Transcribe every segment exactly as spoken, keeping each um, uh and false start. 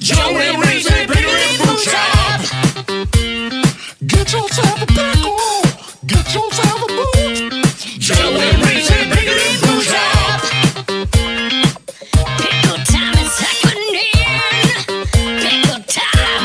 Joe and Reese, Pickle and Boot Shop. Get yourself a pickle. Get yourself a boot. Joe and Reese, Pickle and Boot Shop. Pickle time is happening. Pickle time.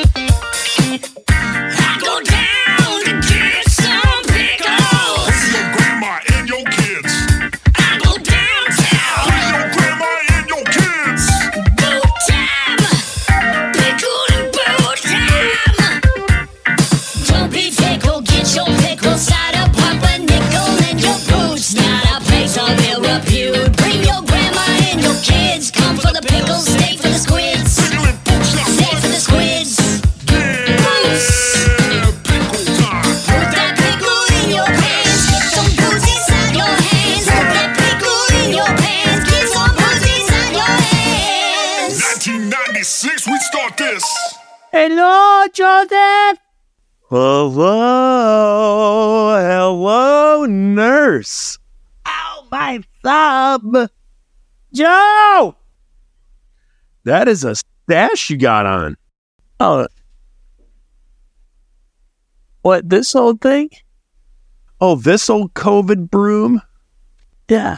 I go down to get some pickles. With your grandma and your kids. I go downtown. With your grandma and your kids. Boot time. Pickle and boot time. Don't be fickle, get your pickle cider, pop a nickel in your boots. Not a place of ill repute. Bring your grandma and your kids. Come for the pickles, stay for the squids. Pickle and Boot Shop. Stay for the squids. Yeah. Pickle time. Put that pickle in your pants. Get some boots inside your hands. Put that pickle in your pants. Get some boots inside your hands. nineteen ninety-six, we start this. Hello, Joseph. Hello, hello, nurse. Ow, my thumb. Joe! That is a stash you got on. Oh. What, this old thing? Oh, this old COVID broom? Yeah.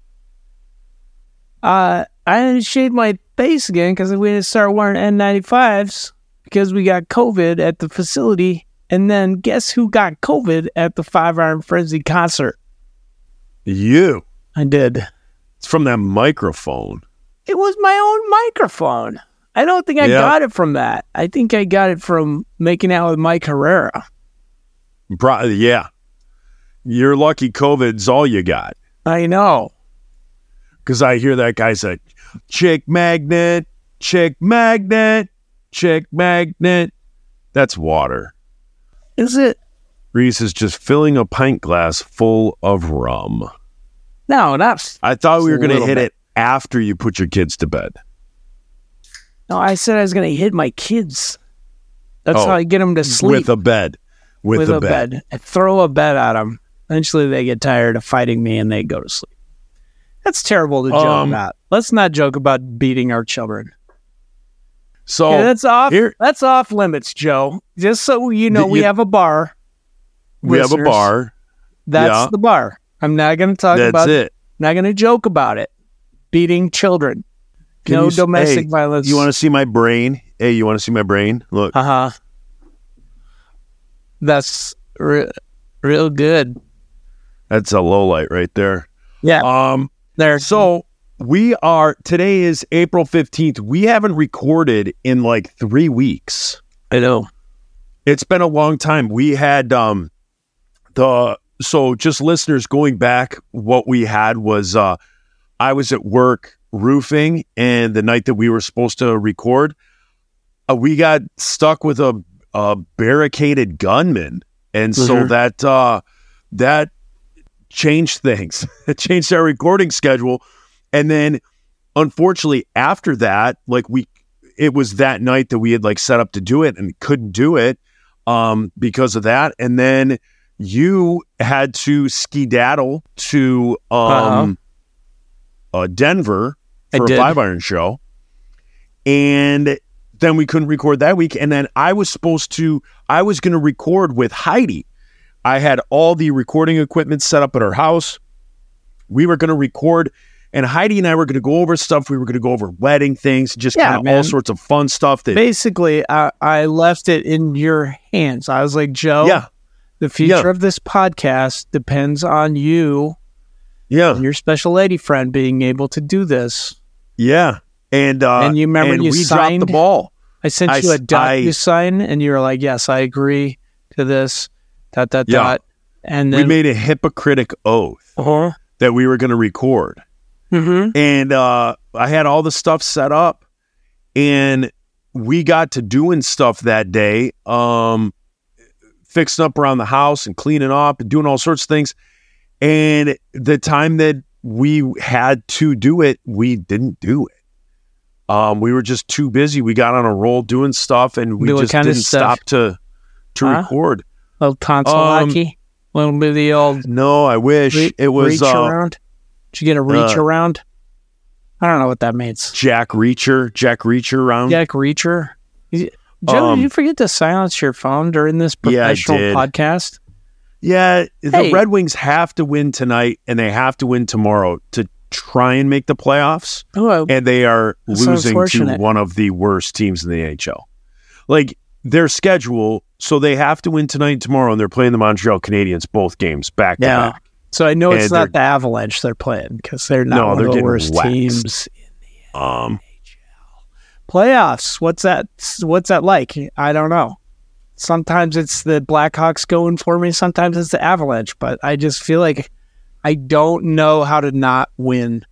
Uh, I didn't shave my face again because we didn't start wearing N ninety-fives because we got COVID at the facility. And then guess who got COVID at the Five Iron Frenzy concert? You. I did. It's from that microphone. It was my own microphone. I don't think I Yeah. got it from that. I think I got it from making out with Mike Herrera. Bro- yeah. You're lucky COVID's all you got. I know. Because I hear that guy say, chick magnet, chick magnet, chick magnet. That's water. Is it? Reese is just filling a pint glass full of rum. No, not. I thought we were a going to little hit bit. it after you put your kids to bed. No, I said I was going to hit my kids. That's Oh, how I get them to sleep. With a bed. With, with a, a bed. bed. I throw a bed at them. Eventually, they get tired of fighting me and they go to sleep. That's terrible to joke Um, about. Let's not joke about beating our children. So Yeah, that's off. here- That's off limits, Joe. Just so you know, The- we you- have a bar. we have a Listeners, bar. That's Yeah. the bar. I'm not going to talk That's about it. Not going to joke about it. Beating children. Can no you s- domestic hey, violence. You want to see my brain? Hey, you want to see my brain? Look. Uh huh. That's re- real good. That's a low light right there. Yeah. Um. There. So we are. Today is April fifteenth. We haven't recorded in like three weeks. I know. It's been a long time. We had um the so just listeners going back. What we had was uh I was at work roofing, and the night that we were supposed to record, uh, we got stuck with a, a barricaded gunman, and so Mhm. that uh that changed things. It changed our recording schedule, and then unfortunately after that, like we, it was that night that we had like set up to do it and couldn't do it um because of that, and then you had to skedaddle to um uh, Denver I for a did. Five Iron show, and then we couldn't record that week, and then I was supposed to I was going to record with Heidi. I had all the recording equipment set up at her house. We were going to record, and Heidi and I were going to go over stuff. We were going to go over wedding things, just Yeah, kind of all man. sorts of fun stuff. That Basically, I, I left it in your hands. I was like, Joe, yeah, the future Yeah. of this podcast depends on you yeah, and your special lady friend being able to do this. yeah. And uh, And you remember and you we signed- dropped the ball. I sent I you a s- dot I- you sign, and you were like, yes, I agree to this, dot, dot, Yeah. dot. And We then, made a hypocritic oath uh-huh. that we were going to record. Mm-hmm. And uh, I had all the stuff set up, and we got to doing stuff that day, um, fixing up around the house and cleaning up and doing all sorts of things. And the time that we had to do it, we didn't do it. Um, we were just too busy. We got on a roll doing stuff, and we Do what just kind of didn't stuff? stop to to Huh? record. little console Um, hockey, little bit of the old No, I wish re- it was. reach Uh, around. Did you get a reach uh, around? I don't know what that means. Jack Reacher, Jack Reacher round. Jack Reacher. Joe, Um, did you forget to silence your phone during this Yeah, I professional did. podcast? Yeah, the Hey. Red Wings have to win tonight, and they have to win tomorrow to try and make the playoffs. Oh, And they are That's losing to unfortunate. one of the worst teams in the N H L. Like their schedule, so they have to win tonight and tomorrow, and they're playing the Montreal Canadiens both games back to yeah. back. So I know it's And not the Avalanche they're playing because they're not No, one they're of the getting worst waxed. teams. Um, Playoffs. What's that? What's that like? I don't know. Sometimes it's the Blackhawks going for me. Sometimes it's the Avalanche. But I just feel like I don't know how to not win.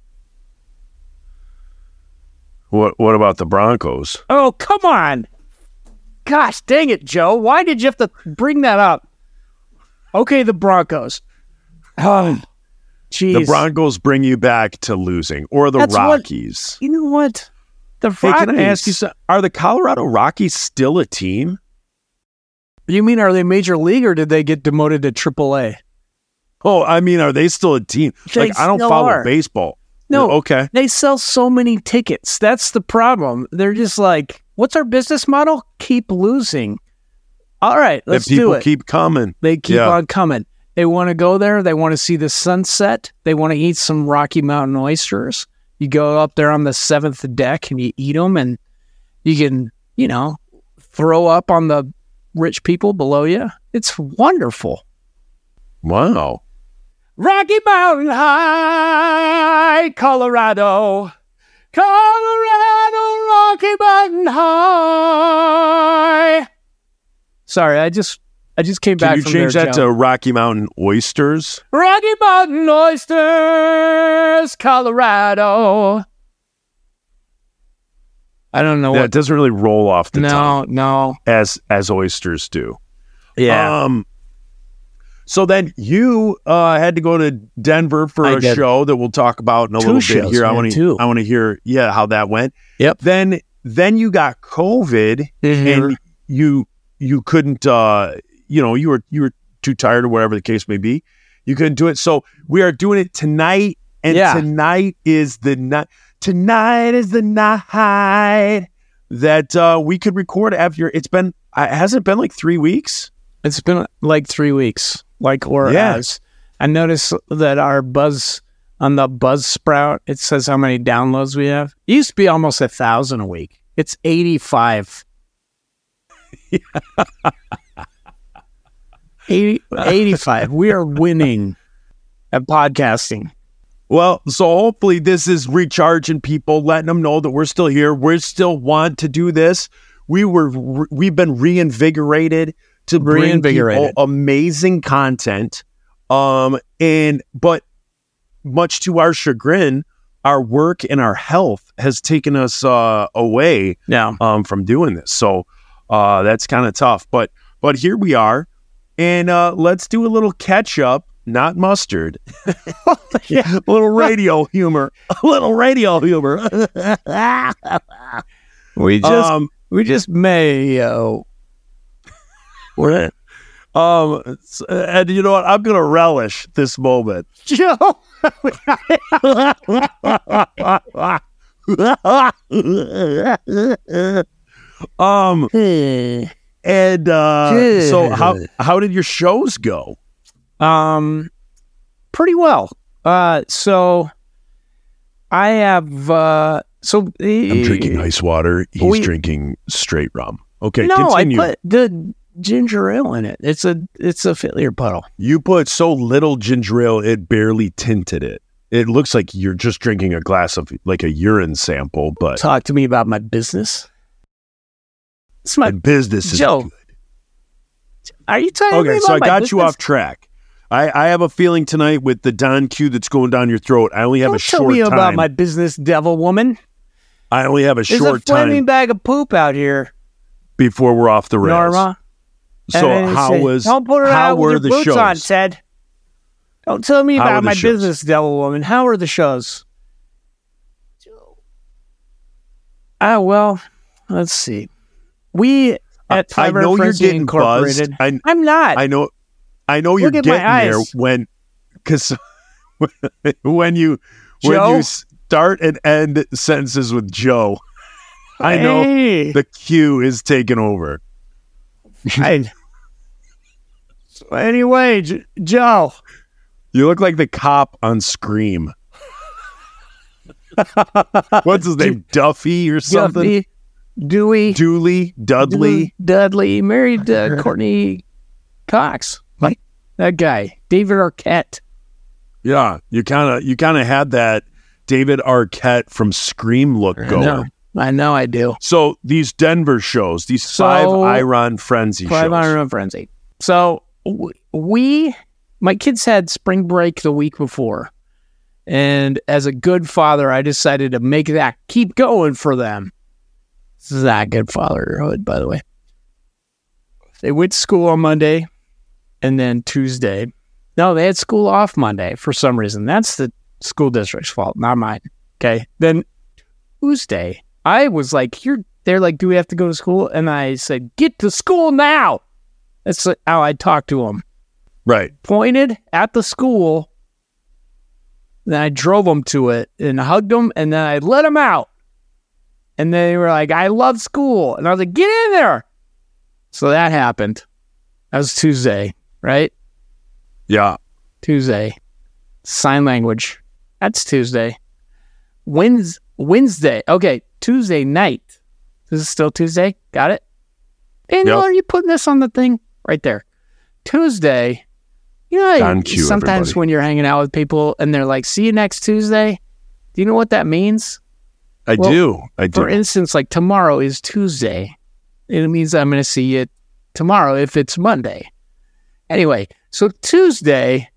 what what about the Broncos? Oh, come on. Gosh, dang it, Joe. Why did you have to bring that up? Okay, the Broncos. Oh, jeez. The Broncos bring you back to losing, or the That's what- Rockies. You know what? The Hey, Rockies. can I ask you something? Are the Colorado Rockies still a team? You mean are they major league or did they get demoted to triple A? Oh, I mean, are they still a team? They like, I don't still follow are. baseball. No. Okay. They sell so many tickets. That's the problem. They're just like, what's our business model? Keep losing. All right, let's That people do it. keep coming. they keep Yeah. on coming. They want to go there. They want to see the sunset. They want to eat some Rocky Mountain oysters. You go up there on the seventh deck and you eat them, and you can, you know, throw up on the rich people below you. It's wonderful. Wow. Rocky Mountain High, Colorado. Colorado, Rocky Mountain High. Sorry, I just I just came Can back you from change there, that Joe. to Rocky Mountain Oysters? Rocky Mountain Oysters, Colorado. I don't know Yeah, it what. doesn't really roll off the No, tongue no. as as oysters do. Yeah. Um. So then you uh, had to go to Denver for I a did. show that we'll talk about in a Two little bit shows, here. I man, want two. to I want to hear yeah how that went. Yep. Then then you got COVID and you you couldn't uh you know you were you were too tired or whatever the case may be. You couldn't do it. So we are doing it tonight, and Yeah. tonight is the night. Tonight is the night that uh, we could record after. It's been uh, has it been like three weeks? It's been like three weeks, like Laura Yeah. has. I noticed that our Buzz, on the Buzz Sprout, it says how many downloads we have. It used to be almost a thousand a week. It's eighty-five. eighty, eighty-five. We are winning at podcasting. Well, so hopefully this is recharging people, letting them know that we're still here. We still want to do this. We were we've been reinvigorated to bring Reinvigorated. people amazing content. Um, and but much to our chagrin, our work and our health has taken us uh, away Yeah. um, from doing this. So uh, that's kind of tough. But but here we are, and uh, let's do a little catch up. Not mustard. A little radio humor. A little radio humor. We just um, we just mayo. we're, um, s- and you know what? I'm gonna relish this moment. Joe. um, and uh, so how how did your shows go? Um, pretty well. Uh, so I have. Uh, so I'm drinking ice water. He's we- drinking straight rum. Okay, No, continue. I put the ginger ale in it. It's a it's a failure puddle. You put so little ginger ale, it barely tinted it. It looks like you're just drinking a glass of like a urine sample, but Talk to me about my business. It's my and business is Joe. good. Are you talking Okay, about so I my got business? you off track. I, I have a feeling tonight with the Don Q that's going down your throat. I only have Don't a tell short me time. about my business, devil woman. I only have a There's short a flaming time bag of poop out here, before we're off the rails. Norma. So And how say, was Don't put it how out were with the your boots shows? on, Ted. Don't tell me How were about the my shows? business, devil woman. How are the shows? Ah, well, let's see. We at I Five know you're Frenzy getting buzzed. Incorporated. I I'm not. I know I know you're Look at my getting there eyes. when because when you when Joe? you s- start and end sentences with Joe. I know Hey. the cue is taken over. I, so anyway, J- Joe. You look like the cop on Scream. What's his name? Duffy or something? Duffy, Dewey, Dooley, Dudley. Dudley married uh, Courtney Cox. Like that guy, David Arquette. Yeah, you kind of you kind of had that David Arquette from Scream look I going. know, I know, I do. So these Denver shows, these So- five Iron Frenzy Five shows. Iron Frenzy. So w- we, my kids had spring break the week before, and as a good father, I decided to make that keep going for them. This is not good fatherhood, by the way. They went to school on Monday, and then Tuesday. No, they had school off Monday for some reason. That's the school district's fault, not mine. Okay. Then Tuesday, I was like, "Here." They're like, "Do we have to go to school?" And I said, "Get to school now." That's how I talked to them. Right. Pointed at the school. Then I drove them to it and hugged them, and then I let them out. And they were like, "I love school." And I was like, "Get in there." So that happened. That was Tuesday, right? Yeah. Tuesday. Sign language. That's Tuesday. Wednes- Wednesday. Okay, Tuesday night. This is still Tuesday. Got it? Daniel, Yep. are you putting this on the thing? Right there. Tuesday. You know, On cue, sometimes everybody. when you're hanging out with people and they're like, "See you next Tuesday." Do you know what that means? I Well, do. I do. For instance, like tomorrow is Tuesday. It means I'm going to see you tomorrow if it's Monday. Anyway, so Tuesday,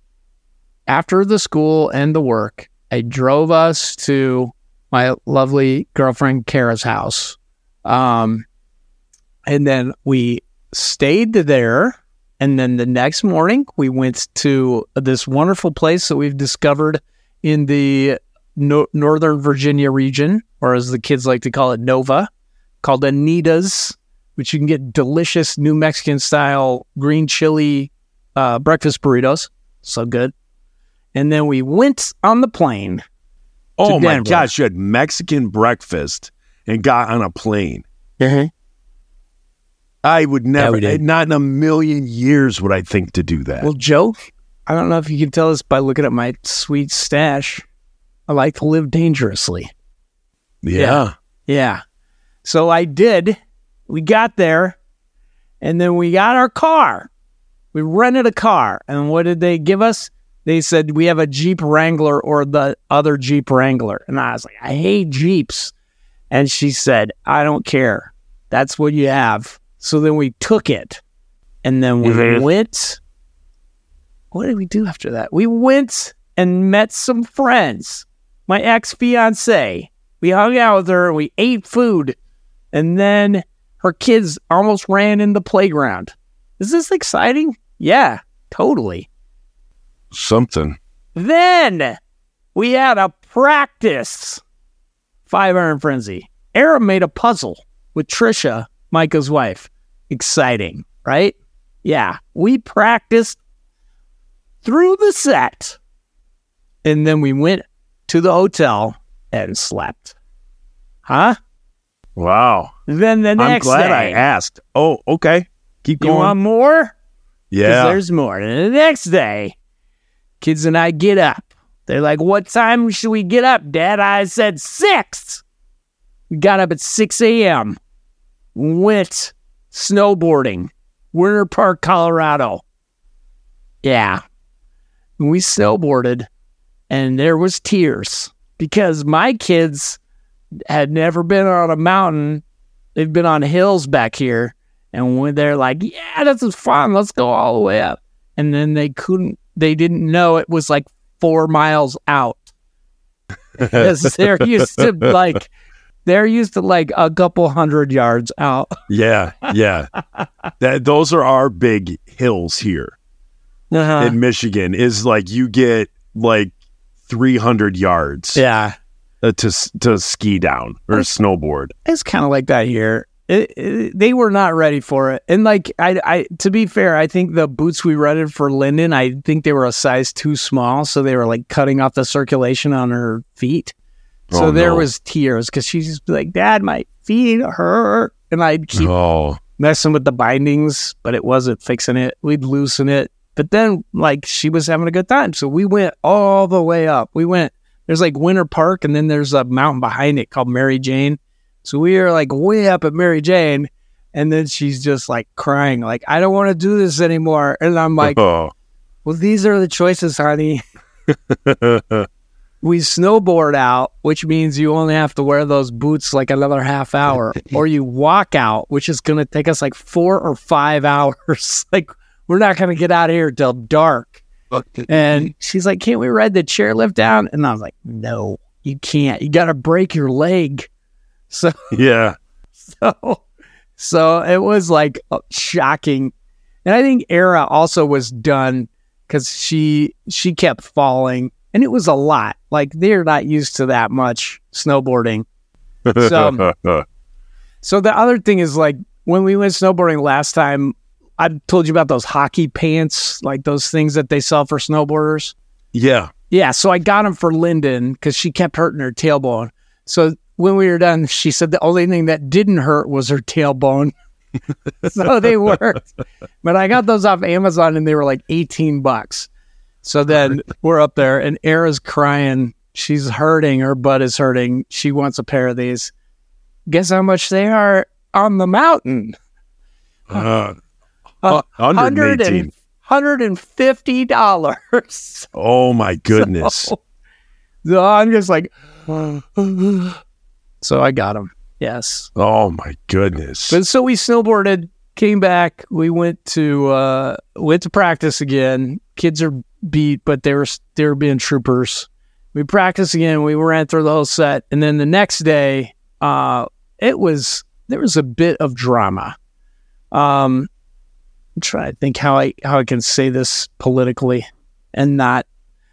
after the school and the work, I drove us to my lovely girlfriend Kara's house. Um, and then we stayed there. And then the next morning, we went to this wonderful place that we've discovered in the no- Northern Virginia region, or as the kids like to call it, Nova, called Anita's, which you can get delicious New Mexican style green chili uh, breakfast burritos. So good. And then we went on the plane. oh my Denver. gosh, you had Mexican breakfast and got on a plane. I would never, we did. not in a million years would I think to do that. Well, Joe, I don't know if you can tell this by looking at my sweet stash. I like to live dangerously. yeah. Yeah. So I did. We got there, and then we got our car. We rented a car, and what did they give us? They said, "We have a Jeep Wrangler or the other Jeep Wrangler." And I was like, "I hate Jeeps." And she said, "I don't care. That's what you have." So then we took it, and then we Mhm. went. What did we do after that? We went and met some friends. My ex-fiance. We hung out with her and we ate food. And then her kids almost ran in the playground. Is this exciting? Yeah, totally. Something. Then we had a practice. Five Iron Frenzy. Era made a puzzle with Trisha, Micah's wife. Exciting, right? Yeah, we practiced through the set. And then we went to the hotel and slept. Huh? Wow. Then the I'm next glad day. I asked. Oh, okay. Keep You going. want more? 'Cause yeah. there's more. And the next day, kids and I get up. They're like, "What time should we get up, Dad?" I said, six. We got up at six a.m. Went snowboarding. Winter Park, Colorado. Yeah. We snowboarded, and there was tears because my kids had never been on a mountain. They've been on hills back here. And when they're like, "Yeah, this is fun. Let's go all the way up." And then they couldn't, they didn't know it was like four miles out. Because they're used to like, they're used to like a couple hundred yards out. yeah. Yeah. that those are our big hills here Uh-huh. in Michigan. Is like you get like three hundred yards Yeah. uh, to s- to ski down or snowboard. It's kind of like that here. It, it, they were not ready for it. And like, I, I, to be fair, I think the boots we rented for Lyndon, I think they were a size too small. So they were like cutting off the circulation on her feet. So Oh, there no. was tears because she's just like, Dad, my feet hurt. And I'd keep Oh, messing with the bindings, but it wasn't fixing it. We'd loosen it. But then, like, she was having a good time. So we went all the way up. We went, there's like Winter Park, and then there's a mountain behind it called Mary Jane. So we were like way up at Mary Jane. And then she's just like crying, like, I don't want to do this anymore. And I'm like, oh. well, these are the choices, honey. We snowboard out, which means you only have to wear those boots like another half hour, or you walk out, which is going to take us like four or five hours. Like, we're not going to get out of here till dark. And she's like, can't we ride the chairlift down? And I was like, no, you can't. You got to break your leg. So, Yeah. so, so it was like shocking. And I think Era also was done because she she kept falling, and it was a lot. Like, they're not used to that much snowboarding. So, so the other thing is, like, when we went snowboarding last time, I told you about those hockey pants, like those things that they sell for snowboarders. yeah. Yeah, so I got them for Lyndon because she kept hurting her tailbone. So when we were done, she said the only thing that didn't hurt was her tailbone. So they worked. But I got those off Amazon, and they were like eighteen bucks. So then we're up there, and Era's crying. She's hurting. Her butt is hurting. She wants a pair of these. Guess how much they are on the mountain? Uh, Uh, one hundred eighteen. one hundred fifty dollars. Oh, my goodness. So, so I'm just like, so I got them. Yes. Oh, my goodness. But so we snowboarded, came back. We went to uh, went to practice again. Kids are beat, but they were they were being troopers. We practiced again. We ran through the whole set, and then the next day, uh, it was there was a bit of drama. Um, I'm trying to think how I how I can say this politically and not.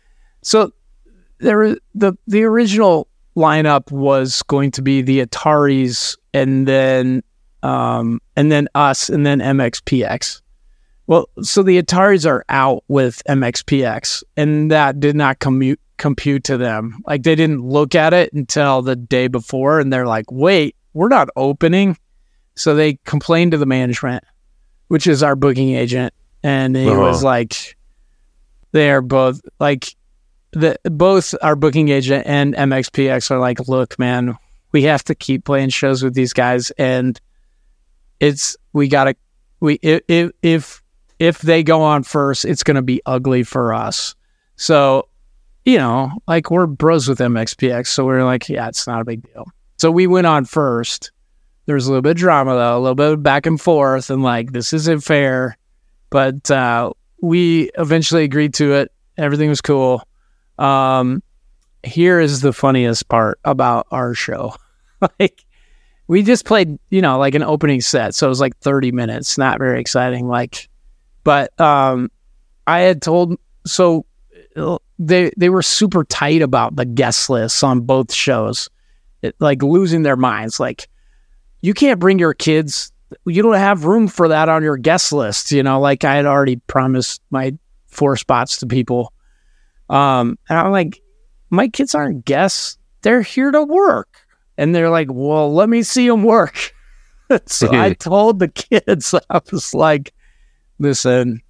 So there the the original lineup was going to be the Ataris, and then um and then us, and then M X P X. Well, so the Ataris are out with M X P X, and that did not commute compute to them. Like, they didn't look at it until the day before, and they're like, wait, we're not opening. So they complained to the management, which is our booking agent, and he Uh-huh. was like, they are both like, the both our booking agent and M X P X are like, look, man, we have to keep playing shows with these guys, and it's we gotta we if if if, if they go on first, it's gonna be ugly for us. So, you know, like, we're bros with M X P X, so we're like, yeah, it's not a big deal. So we went on first. There was a little bit of drama, though, a little bit of back and forth, and like, this isn't fair. But uh, we eventually agreed to it. Everything was cool. Um, here is the funniest part about our show. Like, we just played, you know, like an opening set, so it was like thirty minutes, not very exciting. Like, but um, I had told so they they were super tight about the guest lists on both shows, it, like losing their minds. Like, you can't bring your kids. You don't have room for that on your guest list. You know, like, I had already promised my four spots to people. Um, and I'm like, my kids aren't guests. They're here to work. And they're like, well, let me see them work. So I told the kids, I was like, listen,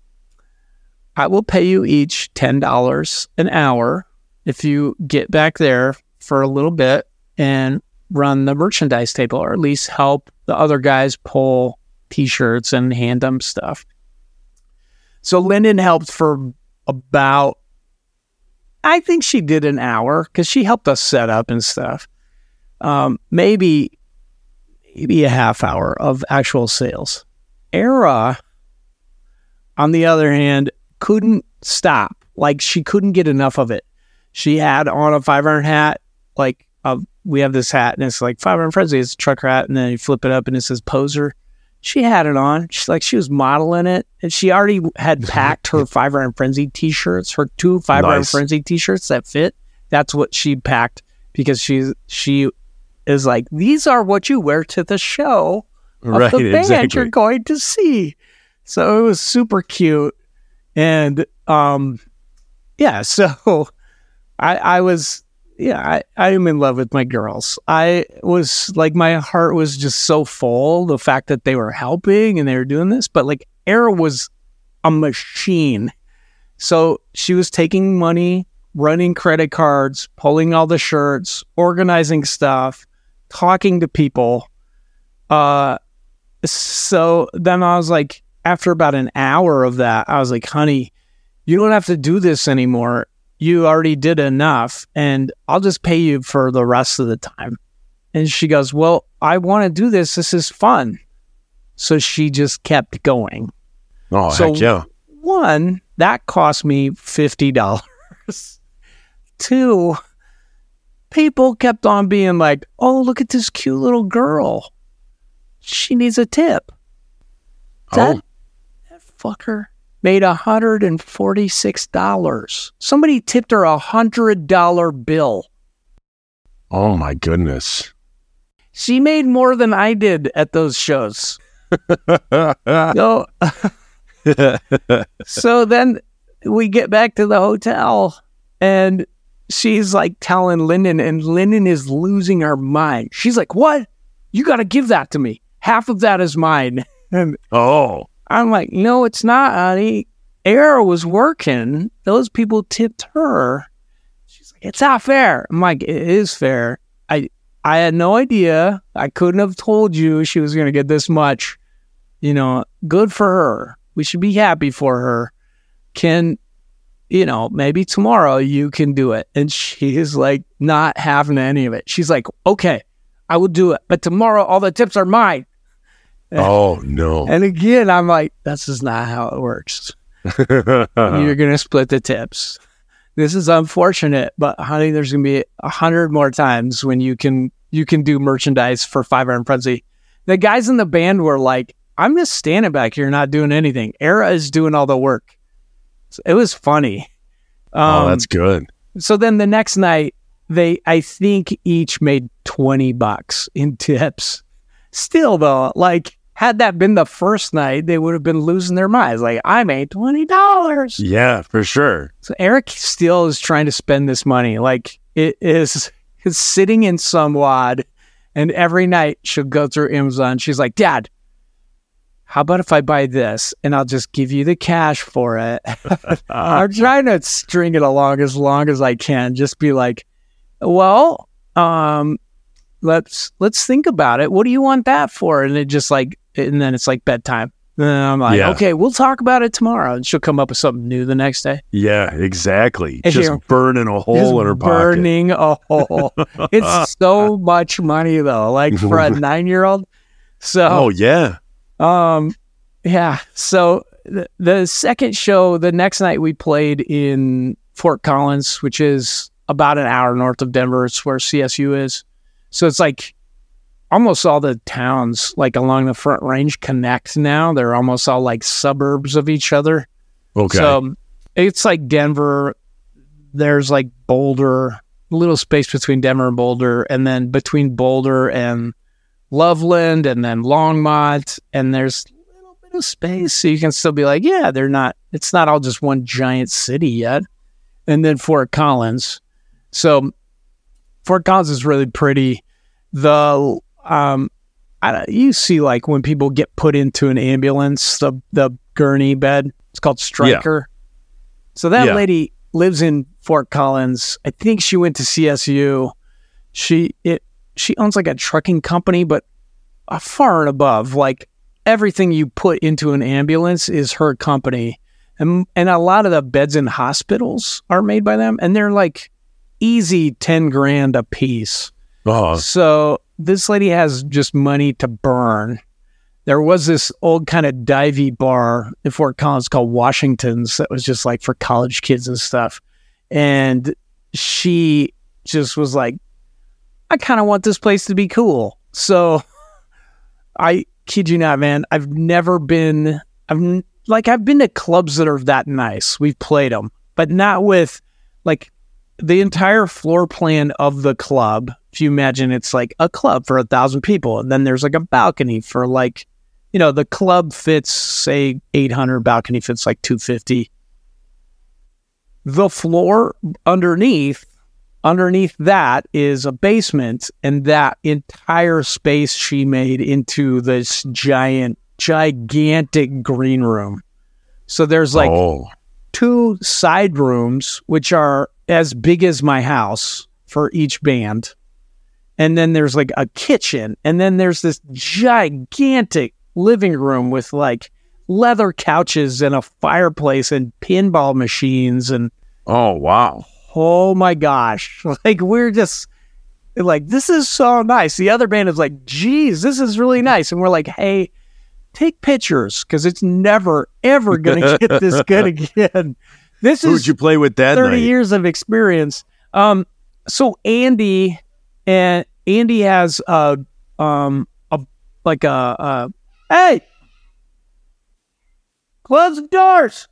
I will pay you each ten dollars an hour if you get back there for a little bit and run the merchandise table, or at least help the other guys pull t-shirts and hand them stuff. So Lyndon helped for about, I think she did an hour, because she helped us set up and stuff. Um, maybe, maybe a half hour of actual sales. Era, on the other hand, couldn't stop. Like, she couldn't get enough of it. She had on a five iron hat, like, uh, we have this hat, and it's like Five Iron Frenzy. It's a truck hat, and then you flip it up, and it says Poser. She had it on. She's like, she was modeling it, and she already had packed her Five Iron Frenzy t-shirts, her two Five Iron Nice. Frenzy t-shirts that fit. That's what she packed, because she's she is like, these are what you wear to the show of Right, the band exactly. you're going to see. So it was super cute, and um, yeah. So I I was. yeah, I, I am in love with my girls. I was like, my heart was just so full. The fact that they were helping and they were doing this, but like Era was a machine. So she was taking money, running credit cards, pulling all the shirts, organizing stuff, talking to people. Uh, so then I was like, after about an hour of that, I was like, honey, you don't have to do this anymore. You already did enough, and I'll just pay you for the rest of the time. And she goes, well, I want to do this. This is fun. So she just kept going. Oh, So heck yeah. one, that cost me fifty dollars. Two, people kept on being like, oh, look at this cute little girl. She needs a tip. That, Oh, that fucker made one hundred forty-six dollars. Somebody tipped her a one hundred dollar bill. oh my goodness. She made more than I did at those shows. So, so then we get back to the hotel, and she's like telling Lyndon, and Lyndon is losing her mind. She's like, what? You got to give that to me. Half of that is mine. And Oh, I'm like, no, it's not, honey. Era was working. Those people tipped her. She's like, it's not fair. I'm like, it is fair. I I had no idea. I couldn't have told you she was going to get this much. You know, good for her. We should be happy for her. Can, you know, maybe tomorrow you can do it. And she's like, not having any of it. She's like, okay, I will do it. But tomorrow all the tips are mine. oh no. And again, I'm like, this is not how it works. You're going to split the tips. This is unfortunate, but honey, there's going to be a hundred more times when you can you can do merchandise for Five Iron Frenzy. The guys in the band were like, I'm just standing back here not doing anything. Era is doing all the work. So it was funny. Um, oh, that's good. So then the next night, they I think each made twenty bucks in tips. Still though, like, had that been the first night, they would have been losing their minds. Like, I made twenty dollars. Yeah, for sure. So Eric still is trying to spend this money. Like, it is is sitting in some wad, and every night she'll go through Amazon. She's like, Dad, how about if I buy this and I'll just give you the cash for it? I'm trying to string it along as long as I can. Just be like, well, um, let's let's think about it. What do you want that for? And it just like, and then it's like bedtime. And then I'm like, Yeah. okay, we'll talk about it tomorrow. And she'll come up with something new the next day. Yeah, exactly. And Just you're- burning a hole Just in her pocket. burning a hole. It's so much money though, like for a nine-year-old. So, Oh yeah. um, yeah. So the, the second show, the next night we played in Fort Collins, which is about an hour north of Denver. It's where C S U is. So it's like almost all the towns like along the Front Range connect now. They're almost all like suburbs of each other. Okay. So it's like Denver. There's like Boulder, a little space between Denver and Boulder, and then between Boulder and Loveland, and then Longmont, and there's a little bit of space, so you can still be like, yeah, they're not. It's not all just one giant city yet. And then Fort Collins. So Fort Collins is really pretty. The um, I, don't- you see like when people get put into an ambulance, the the gurney bed. It's called Stryker. So that Yeah. lady lives in Fort Collins. I think she went to C S U. She it she owns like a trucking company, but uh, far and above, like everything you put into an ambulance is her company. And and a lot of the beds in hospitals are made by them, and they're like easy ten grand a piece. Oh, So this lady has just money to burn. There was this old kind of divey bar in Fort Collins called Washington's that was just like for college kids and stuff. And she just was like, I kind of want this place to be cool. So I kid you not, man, I've never been, I've n- like, I've been to clubs that are that nice. We've played them, but not with like the entire floor plan of the club. If you imagine it's like a club for a thousand people, and then there's like a balcony for like, you know, the club fits, say, eight hundred, balcony fits like two fifty. The floor underneath underneath that is a basement, and that entire space she made into this giant, gigantic green room. So there's like oh. two side rooms, which are as big as my house for each band. And then there's like a kitchen. And then there's this gigantic living room with like leather couches and a fireplace and pinball machines. And Oh, wow. oh my gosh, like we're just like, this is so nice. The other band is like, geez, this is really nice. And we're like, hey, take pictures because it's never, ever going to get this good again. This Who'd is you play with that thirty night? years of experience. Um, so Andy and Andy has a, um, a like a, a hey, close the doors.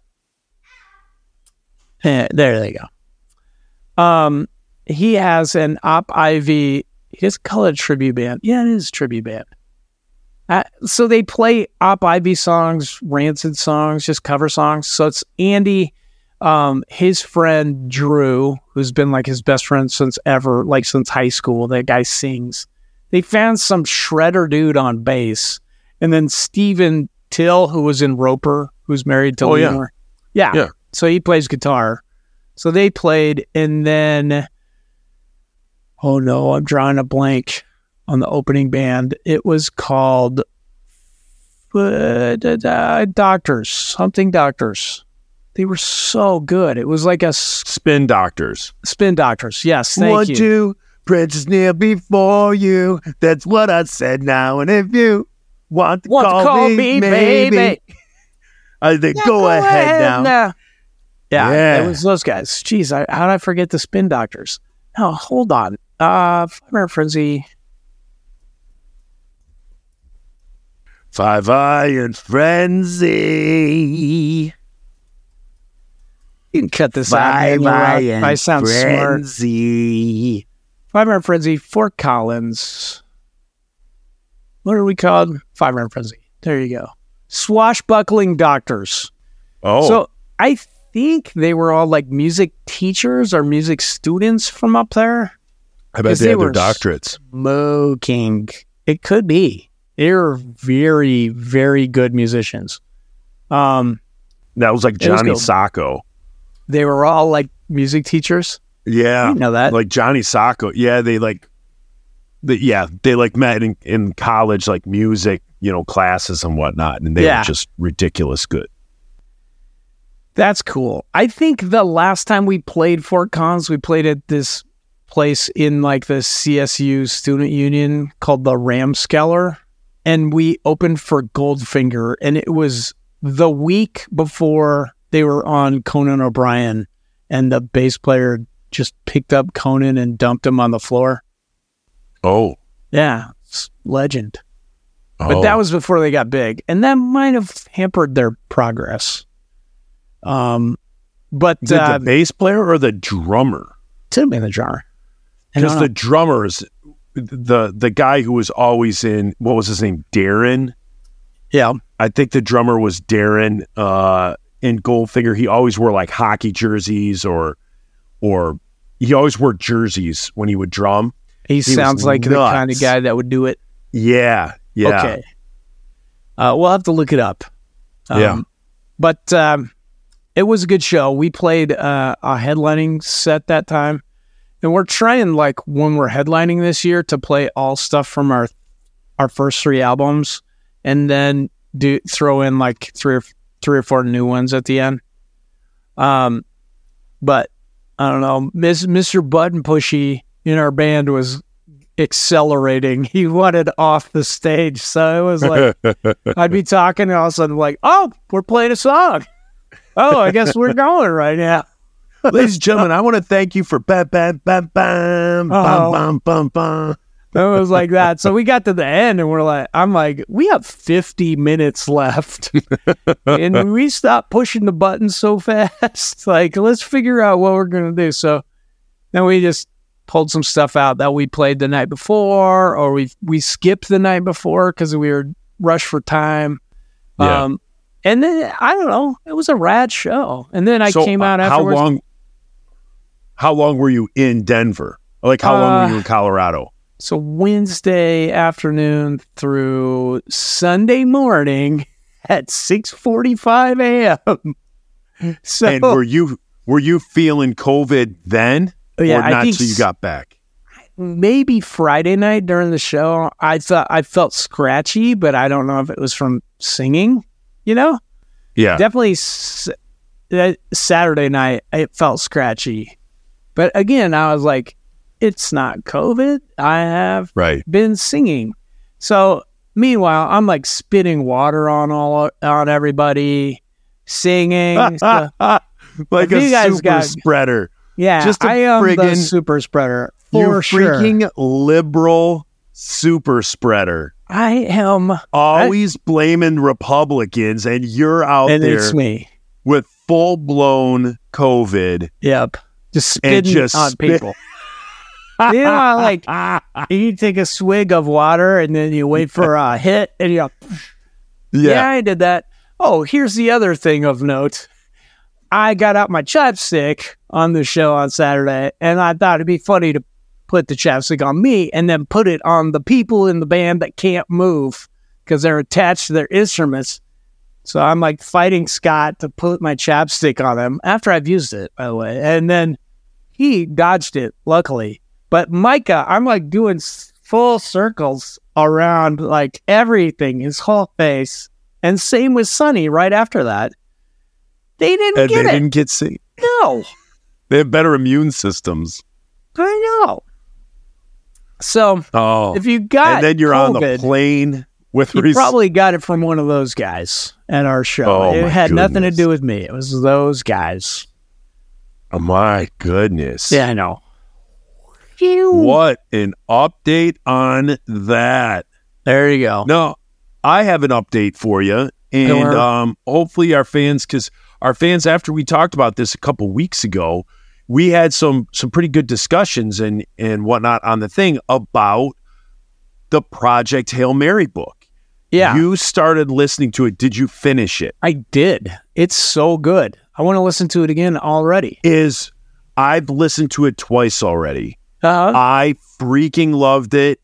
Eh, there they go. Um, he has an Op Ivy. He doesn't call it a tribute band. Yeah, it is a tribute band. Uh, so they play Op Ivy songs, Rancid songs, just cover songs. So it's Andy, um, his friend Drew, who's been like his best friend since ever, like since high school. That guy sings. They found some shredder dude on bass, and then Steven Till, who was in Roper, who's married to Oh, yeah. Leonore. Yeah. Yeah. So he plays guitar. So they played, and then, oh no, I'm drawing a blank on the opening band. It was called uh, Doctors, something Doctors. They were so good. It was like a s- Spin Doctors. Spin Doctors. Yes, thank One, you. two, Princess kneel before you. That's what I said now. And if you want to, Want call, to call me, me, maybe, baby. I think Yeah, go, ahead, now. Yeah, Yeah. it was those guys. Jeez, I, how did I forget the Spin Doctors? Oh, hold on. Uh, Five Frenzy. Five Iron Frenzy. You can cut this out. Five man. Iron I sound smart. Frenzy. Five Iron Frenzy, Fort Collins. What are we called? Five Iron Frenzy. There you go. Swashbuckling Doctors. Oh, So I think they were all like music teachers or music students from up there. I bet 'cause they, they had their were doctorates. Smoking. It could be. They're very, very good musicians. Um, That was like It was Johnny good. Sacco. they were all like music teachers. I Yeah. didn't know that. Like Johnny Sacco. Yeah, they like, the, yeah, they like met in, in college, like music, you know, classes and whatnot. And they Yeah. were just ridiculous good. That's cool. I think the last time we played Fort Collins, we played at this place in like the C S U student union called the Ramskeller, and we opened for Goldfinger, and it was the week before they were on Conan O'Brien, and the bass player just picked up Conan and dumped him on the floor. Oh. Yeah, it's legend. oh. But that was before they got big, and that might have hampered their progress. Um, but the, uh, the bass player or the drummer? Tim in the jar. I Because don't the know. drummers, the the guy who was always in, what was his name? Darren. Yeah, I think the drummer was Darren. Uh, in Goldfinger, he always wore like hockey jerseys, or or he always wore jerseys when he would drum. he, was sounds like the nuts. kind of guy that would do it. Yeah, yeah, Okay, uh, we'll have to look it up. Um, Yeah. but um, it was a good show. We played uh, a headlining set that time, and we're trying, like, when we're headlining this year, to play all stuff from our our first three albums, and then do throw in like three or three or four new ones at the end. Um, but I don't know, Miss Mister Button Pushy in our band was accelerating. He wanted off the stage, so it was like I'd be talking, and all of a sudden, like, oh, we're playing a song. Oh, I guess we're going right now. Ladies and gentlemen, I want to thank you for bam, bam, bam, bam, Oh. bam, bam, bam, bam. It was like that. So we got to the end, and we're like, I'm like, we have fifty minutes left, and we stopped pushing the buttons so fast. Like, let's figure out what we're gonna do. So then we just pulled some stuff out that we played the night before, or we we skipped the night before because we were rushed for time. Yeah. Um, and then I don't know, it was a rad show. And then I So, came uh, out how afterwards. long? how long were you in Denver? Like, how long Uh, were you in Colorado? So Wednesday afternoon through Sunday morning at six forty-five a.m. So And were you were you feeling COVID then, Yeah, or I not think till you s- got back? maybe Friday night during the show, I thought I felt scratchy, but I don't know if it was from singing. You know, Yeah, definitely s- that Saturday night it felt scratchy, but again, I was like, it's not COVID. I have right. been singing. So meanwhile, I'm like spitting water on all on everybody, singing. So, Like If a you guys super got- spreader. yeah, Just a I am the friggin- super spreader You for sure. freaking liberal super spreader. I am, Always blaming Republicans, and you're out and there it's me. with full blown COVID. Yep, just And spitting just on spit- people. You know, how, like you take a swig of water and then you wait for a hit, and you go, Yeah. yeah, I did that. Oh, here's the other thing of note. I got out my chapstick on the show on Saturday, and I thought it'd be funny to put the chapstick on me and then put it on the people in the band that can't move because they're attached to their instruments. So I'm like fighting Scott to put my chapstick on him after I've used it, by the way. And then he dodged it, luckily. But Micah, I'm like doing s- full circles around like everything, his whole face. And same with Sonny right after that. They didn't And get they it. didn't get sick. No, They have better immune systems. I know. So Oh. if you got and then you're on the COVID, plane with you res- probably got it from one of those guys at our show. Oh, it my had nothing to goodness. do with me. It was those guys. Oh, my goodness. Yeah, I know. Phew. What an update on that. There you go. No, I have an update for you. And Sure. um, hopefully our fans, because our fans, after we talked about this a couple weeks ago, we had some some pretty good discussions and, and whatnot on the thing about the Project Hail Mary book. Yeah, You started listening to it. Did you finish it? I did. It's so good. I want to listen to it again already. Is I've listened to it twice already. Uh, I freaking loved it.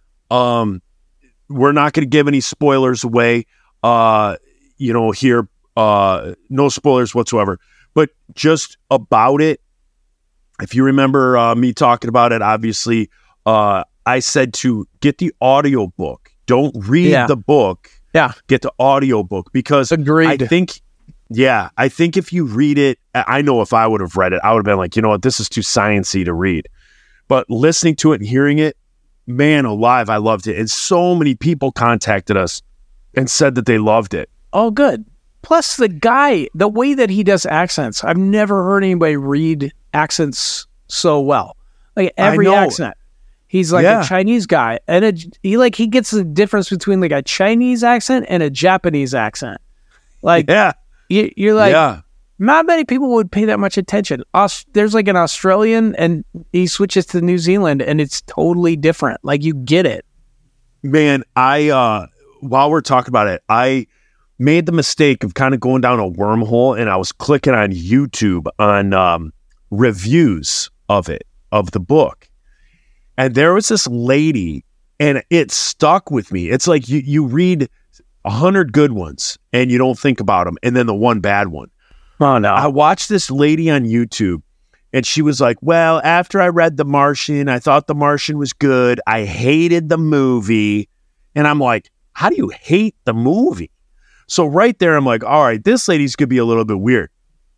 Um, we're not going to give any spoilers away. Uh, you know, here, uh, no spoilers whatsoever. But just about it, if you remember uh, me talking about it, obviously, uh, I said to get the audio book. Don't read Yeah. the book. Yeah. Get the audio book because Agreed. I think, yeah, I think if you read it, I I know if I would have read it, I would have been like, you know what, this is too sciencey to read. But listening to it and hearing it, man alive, I loved it. And so many people contacted us and said that they loved it. Oh, good. Plus, the guy, the way that he does accents, I've never heard anybody read accents so well. Like every know. accent, he's like Yeah. a Chinese guy, and a, he like he gets the difference between like a Chinese accent and a Japanese accent. Like Yeah. you, you're like, yeah. not many people would pay that much attention. Aus- there's like an Australian, and he switches to New Zealand, and it's totally different. Like you get it. Man, I, uh, while we're talking about it, I made the mistake of kind of going down a wormhole and I was clicking on YouTube on um, reviews of it, of the book. And there was this lady and it stuck with me. It's like you, you read a hundred good ones and you don't think about them. And then the one bad one. Oh no! I watched this lady on YouTube and she was like, well, after I read The Martian, I thought The Martian was good. I hated the movie. And I'm like, how do you hate the movie? So right there, I'm like, all right, this lady's going to be a little bit weird.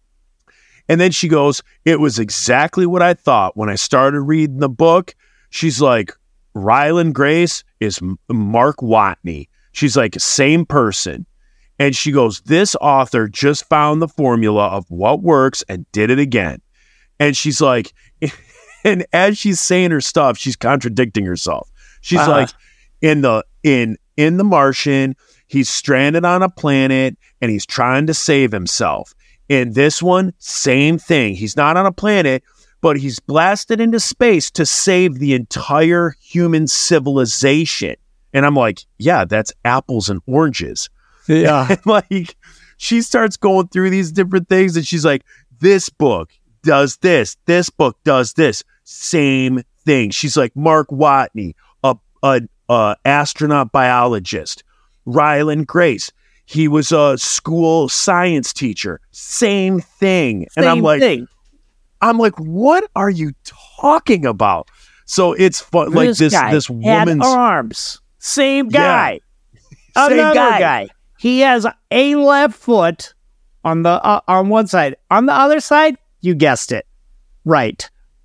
And then she goes, it was exactly what I thought when I started reading the book. She's like, Ryland Grace is M- Mark Watney. She's like, same person. And she goes, this author just found the formula of what works and did it again. And she's like, and as she's saying her stuff, she's contradicting herself. She's Uh-huh. like, in the in in The Martian, he's stranded on a planet and he's trying to save himself. In this one, same thing. He's not on a planet, but he's blasted into space to save the entire human civilization. And I'm like, yeah, that's apples and oranges. yeah, And like, she starts going through these different things and she's like, this book, does this. This book does this. Same thing. She's like, Mark Watney, a, a, a astronaut biologist. Ryland Grace, he was a school science teacher. Same thing. Same and I'm like, thing. I'm like, what are you talking about? So it's fun. Like this, guy this had woman's arms. Same Yeah. guy. Same Another guy. guy. He has a left foot on the uh, on one side. On the other side, you guessed it, right.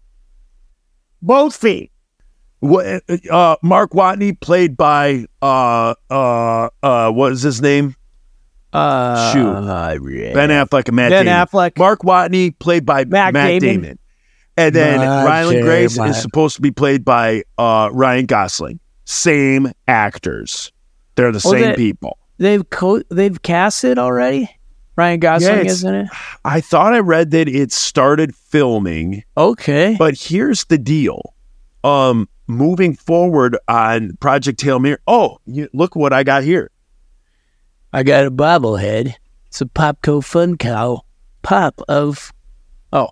Both feet. What, uh, Mark Watney, played by uh uh uh what is his name? Uh, Shoot. Ben Affleck and Matt Ben Damon. Affleck. Mark Watney, played by Matt Matt, Damon. Damon. And then Matt Ryland Grace Damon. is supposed to be played by uh, Ryan Gosling. Same actors. They're the Oh, same they- people. They've co- they've casted already. Ryan Gosling Yeah, it's- is in it. I thought I read that it started filming, Okay. but here's the deal. Um, moving forward on Project Hail Mary. Oh, you, look what I got here. I got a bobblehead. It's a Popco Fun Cow pop of. Oh,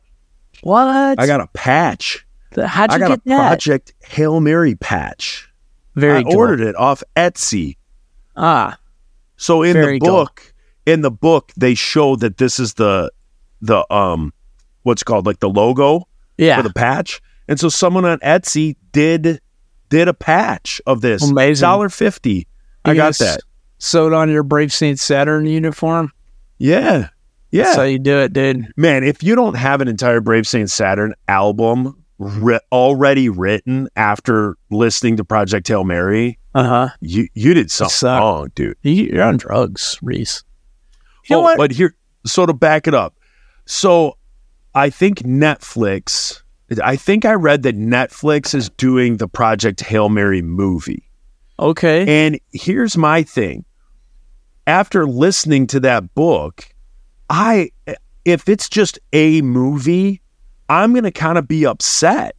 what? I got a patch. The- How'd I you got get a that? Project Hail Mary patch. Very I cool. ordered it off Etsy. Ah, So in Very the cool. book, in the book, they show that this is the the um what's it called, like the logo yeah. for the patch. And so someone on Etsy did did a patch of this. Amazing. one dollar fifty. I You got just that. Sewed on your Brave Saint Saturn uniform. Yeah. Yeah. That's how you do it, dude. Man, if you don't have an entire Brave Saint Saturn album ri- already written after listening to Project Hail Mary, Uh huh. you you did something suck. wrong, dude. You're on drugs, Reese. You know Oh, what? but here, so to back it up, so I think Netflix, I think I read that Netflix is doing the Project Hail Mary movie. Okay. And here's my thing. After listening to that book, I, if it's just a movie, I'm going to kind of be upset.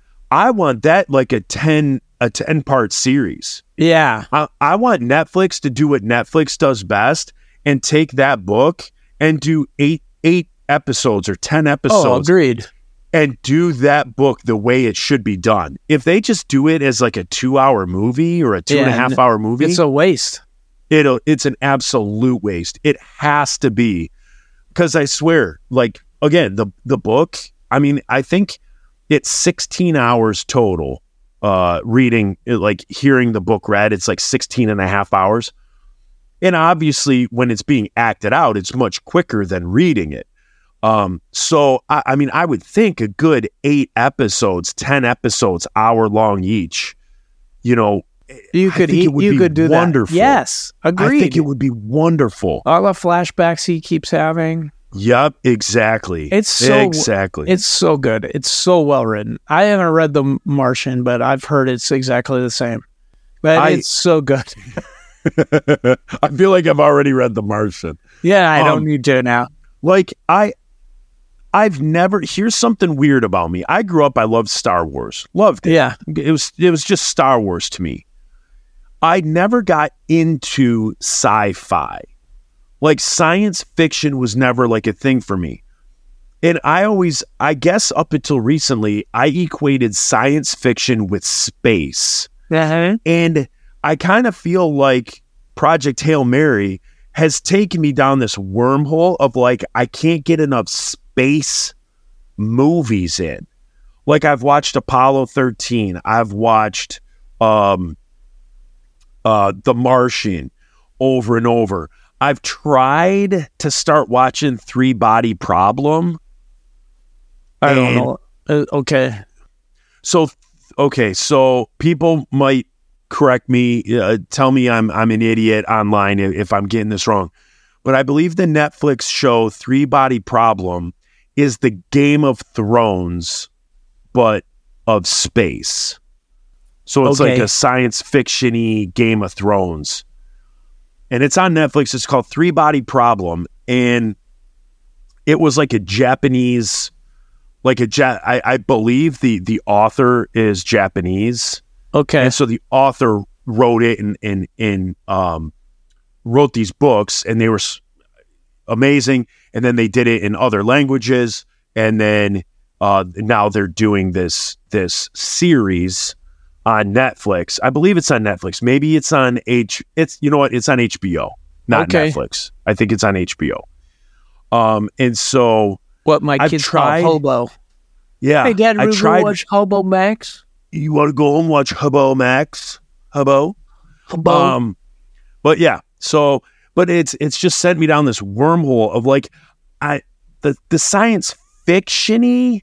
I want that like a ten, a ten part series. Yeah. I, I want Netflix to do what Netflix does best and take that book and do eight eight episodes or ten Oh, episodes agreed. and do that book the way it should be done. If they just do it as like a two hour movie or a two and a Yeah, half hour movie, It's a waste. it'll it's an absolute waste. It has to be, because I swear, like again, the the book. I mean, I think it's sixteen hours total. Uh, reading, like hearing the book read, it's like sixteen and a half hours. And obviously, when it's being acted out, it's much quicker than reading it. Um, so, I, I mean, I would think a good eight episodes, ten episodes, hour long each, you know, You I could think eat. it would You be could do wonderful. that. Yes, agreed. I think it would be wonderful. All the flashbacks he keeps having. Yep, exactly. It's so exactly. It's so good. It's so well written. I haven't read The Martian, but I've heard it's exactly the same. But I- it's so good. I feel like I've already read The Martian. Yeah, I Um, don't need to now. Like I, I've never. Here's something weird about me. I grew up. I loved Star Wars. Loved it. Yeah. It was. It was just Star Wars to me. I never got into sci-fi. Like science fiction was never like a thing for me. And I always, I guess up until recently, I equated science fiction with space. Uh-huh. And I kind of feel like Project Hail Mary has taken me down this wormhole of like, I can't get enough space movies in. Like I've watched Apollo thirteen. I've watched um, uh, The Martian over and over. I've tried to start watching Three Body Problem. I don't And- know. Uh, okay. So, okay, so people might correct me, uh, tell me I'm I'm an idiot online if, if I'm getting this wrong, but I believe the Netflix show Three Body Problem is the Game of Thrones, but of space. So it's Okay. like a science fiction-y Game of Thrones, and it's on Netflix. It's called Three Body Problem, and it was like a Japanese. Like a ja- I, I believe the the author is Japanese, Okay. and so the author wrote it and and and um wrote these books, and they were s- amazing. And then they did it in other languages, and then uh, now they're doing this this series on Netflix. I believe it's on Netflix. Maybe it's on H. It's you know what? It's on H B O, not Okay. Netflix. I think it's on H B O. Um, and so What my I've kids tried- call Hobo. yeah, Hey, Dad, I we tried. watch Hobo Max. You want to go home and watch Hubbo Max? Hubbo. Hobo. Um, but yeah, so but it's it's just sent me down this wormhole of like I the the science fictiony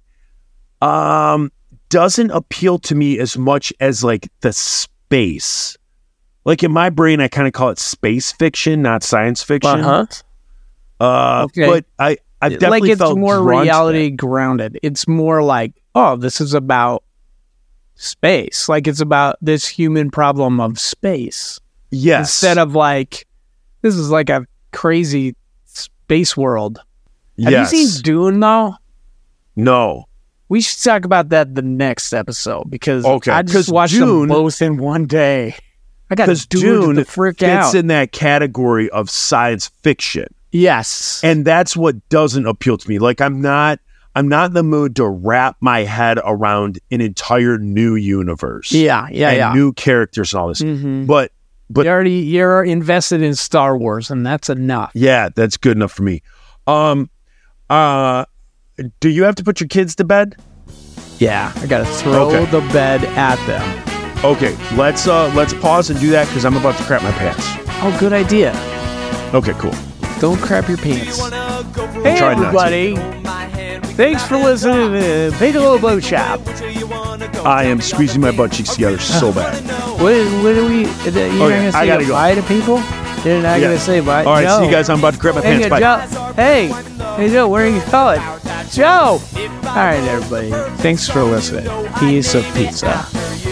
um doesn't appeal to me as much as like the space. Like in my brain, I kind of call it space fiction, not science fiction. Uh-huh. Uh, Okay. but I I've definitely Like it's felt more drawn to reality grounded. It's more like, oh, this is about space. Like it's about this human problem of space. that. Yes, Instead of like, this is like a crazy space world. Have yes. you seen Dune though? No. We should talk about that the next episode because Okay, I 'cause just watched Dune- them both in one day. I got Because Dune Dune to freak fits out. in that category of science fiction. Yes. And that's what doesn't appeal to me. Like I'm not I'm not in the mood to wrap my head around an entire new universe. yeah, yeah, and yeah. new characters and all this. Mhm. But but you already you're invested in Star Wars, and that's enough. yeah, that's good enough for me. Um uh do you have to put your kids to bed? Yeah, I gotta throw Okay. the bed at them. Okay, let's uh let's pause and do that because I'm about to crap my pants. Oh, good idea. Okay, cool. Don't crap your pants. Hey, Try not to. everybody. Thanks for listening to Bigelow Boat Shop. I am squeezing my butt cheeks together so bad. What, what do we... You're not Okay, going to I say gotta go. bye to people? You're not Yeah. going to say bye? All right, Joe. see you guys. I'm about to crap my Hey, pants. Bye. Joe. Hey, hey, Joe, where are you going? Joe! All right, everybody. Thanks for listening. Piece of pizza.